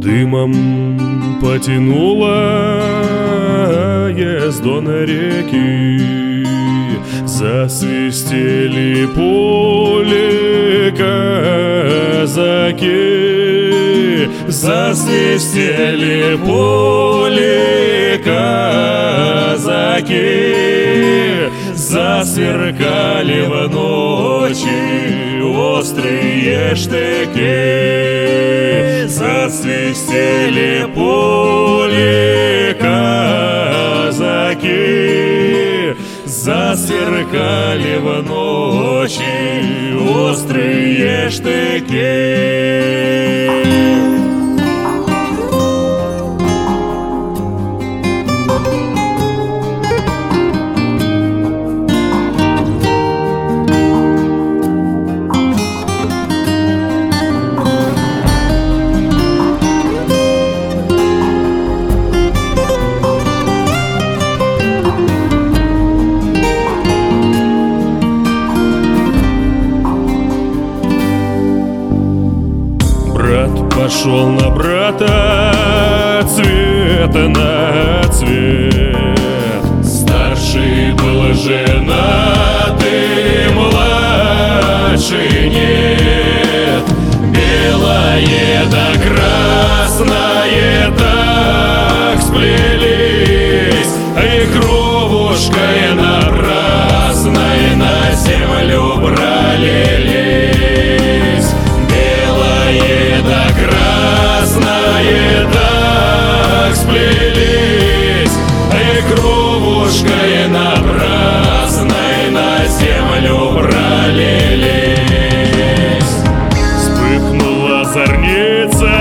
Дымом потянуло езду на реки, засвистели поле казаки, засвистели поле казаки, засверкали в ночи острые штыки, засвистели поле казаки, засверкали в ночи острые штыки. Пошел на брата цвет на цвет. Старший был женатый, младший нет. Белое да красное так сплелись, и кровушкой напрасной на землю пролились. Белое да красное так сплелись, и кровушкой напрасной на землю пролились. Вспыхнула зорница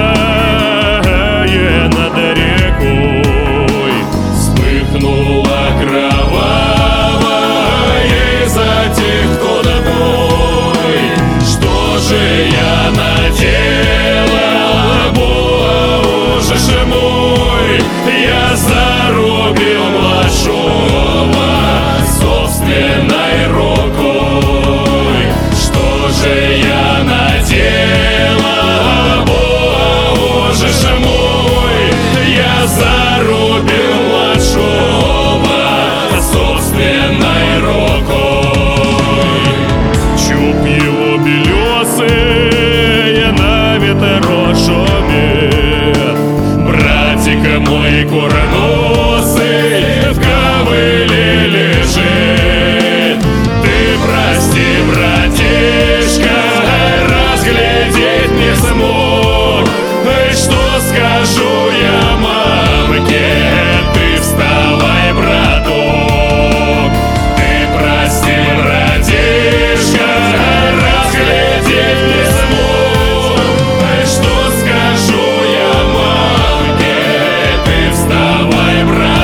над рекой, вспыхнула кровавой, и затих тот бой. Что же я наделал, Боже ж мой? Я зарубил младшего собственной рукой. Что же я наделал, Боже ж мой? Я зарубил младшего собственной рукой. Чуб его белесый на ветру шумит, братик мой курносый в ковыле лежит. Ты прости, братишка, разглядеть не смог. Что скажу я мамке? Ты вставай, браток. Ты прости, братишка, разглядеть не смог. Что скажу я мамке? Ты вставай,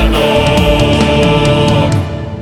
браток.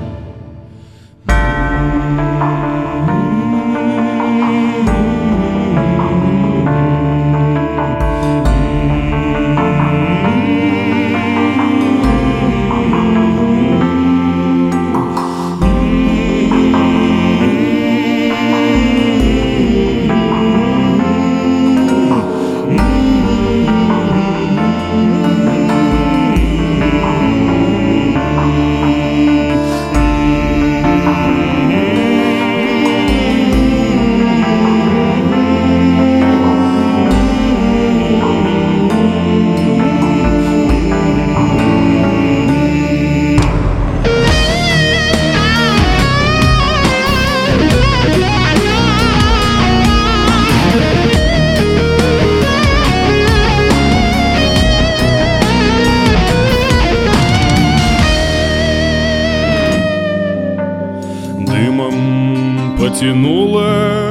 Дымом потянуло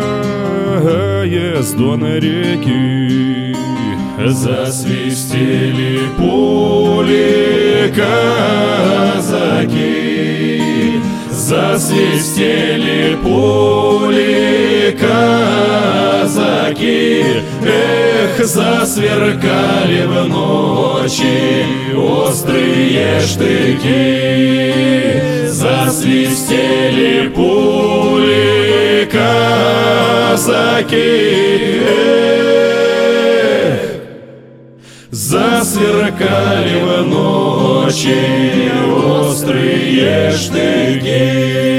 езду на реки, засвистели поле казаки, засвистели поле казаки. Эх, засверкали в ночи острые штыки, засвистели пули казаки. засверкали в ночи острые штыки.